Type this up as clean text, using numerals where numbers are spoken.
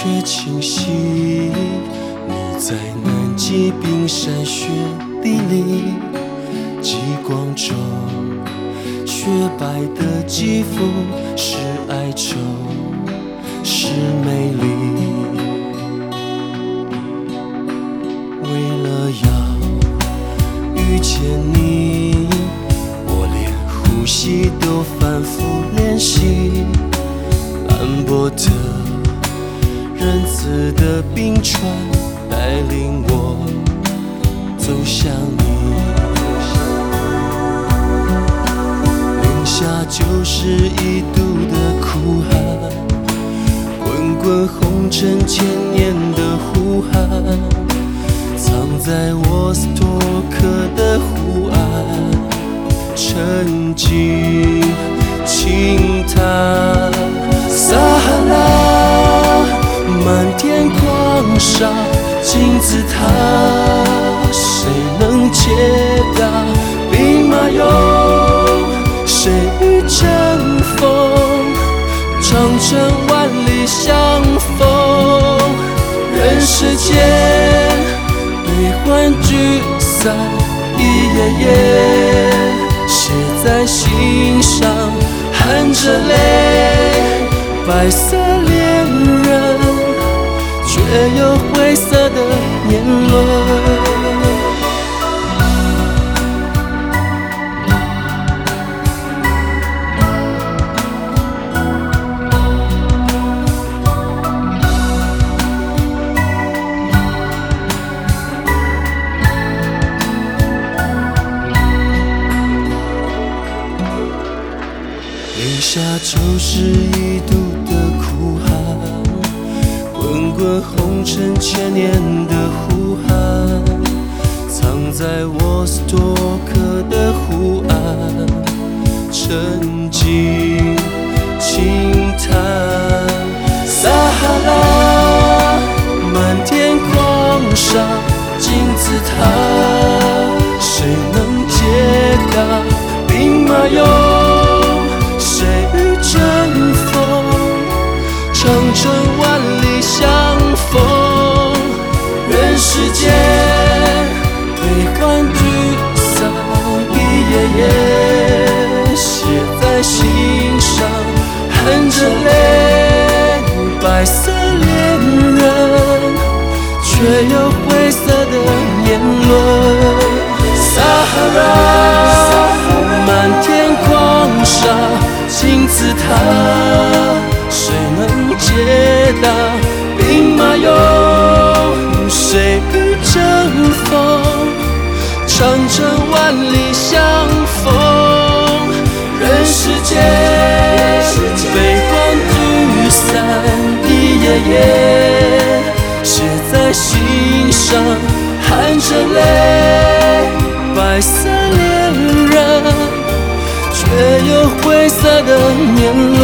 却清晰。你在南极冰山雪地里，极光中雪白的肌肤是哀愁，是美丽。为了要遇见你，我连呼吸都反复练习。斑驳的仁慈的冰川带领我走向你，零下91度的酷寒，滚滚红尘千年的呼喊，藏在沃斯托克的湖岸，沉静轻叹。撒哈拉漫天狂沙，金字塔，谁能解答？兵马俑，谁与争锋？长城万里相逢，人世间悲欢聚散，一页页写在心上，含着泪。白色恋人，却有灰色的年轮。零下91度的酷寒，滚滚红尘千年的呼喊，藏在沃斯托克的湖岸，沉静轻叹。撒哈拉漫天狂沙，金字塔，谁能解答？兵马俑，谁与争锋？长城万里相逢，人世间悲欢聚散，一页页写在心上，含着泪。白色恋人，却有灰色的年轮。撒哈拉漫天狂沙，金字塔，谁能解答？兵马俑，谁与争锋？长城万里相逢，人世间悲欢聚散，一页页写在心上，含着泪。白色恋人，却有灰色的年轮。